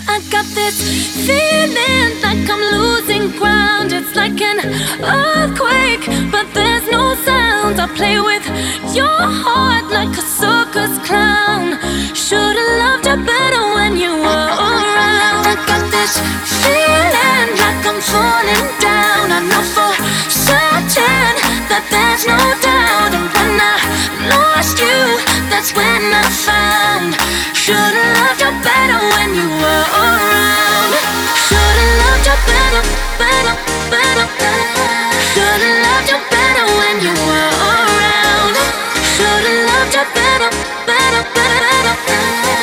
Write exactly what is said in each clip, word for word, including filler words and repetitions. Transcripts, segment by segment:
I got this feeling like I'm losing ground. It's like an earthquake, but there's no sound. I play with your heart like a circus clown. Should've loved you better when you were around. I got this feeling like I'm falling down. I know for certain that there's no doubt. And when I lost you, that's when I found. Should've loved you better when you were around. Should've loved you better, better, better, better. Should've loved you better when you were around. Should've loved you better, better, better, better.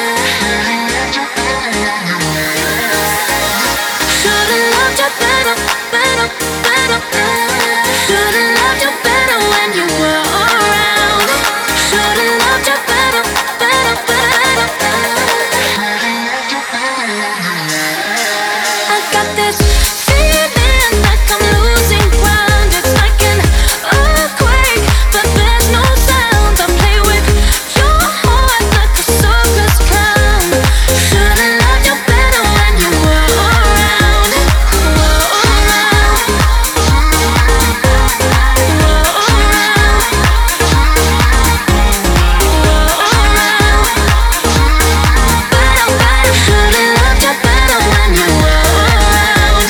Should've loved you better, better, better, better. Should've loved you better when you were around. Should've loved you better, better, better, better. I got this feeling like I'm losing ground. It's like an earthquake, but there's no sound. I play with your heart like a circus clown. Should've loved you better when you were around. Were around. Were around. Were around. Better, better. Should've loved you better when you were around.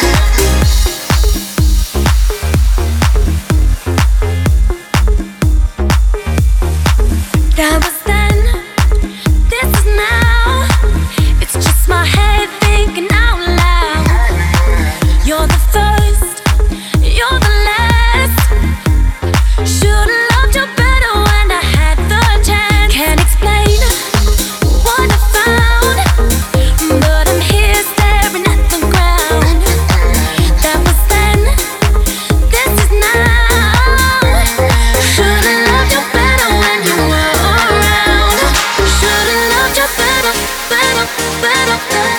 That was then, this is now. It's just my head thinking out loud. You're the first, you're the last. Should've loved you better when I had the chance. Can't explain what I found, but I'm here staring at the ground. That was then, this is now. Should've loved you better when you were around. Should've loved you better, better, better, better.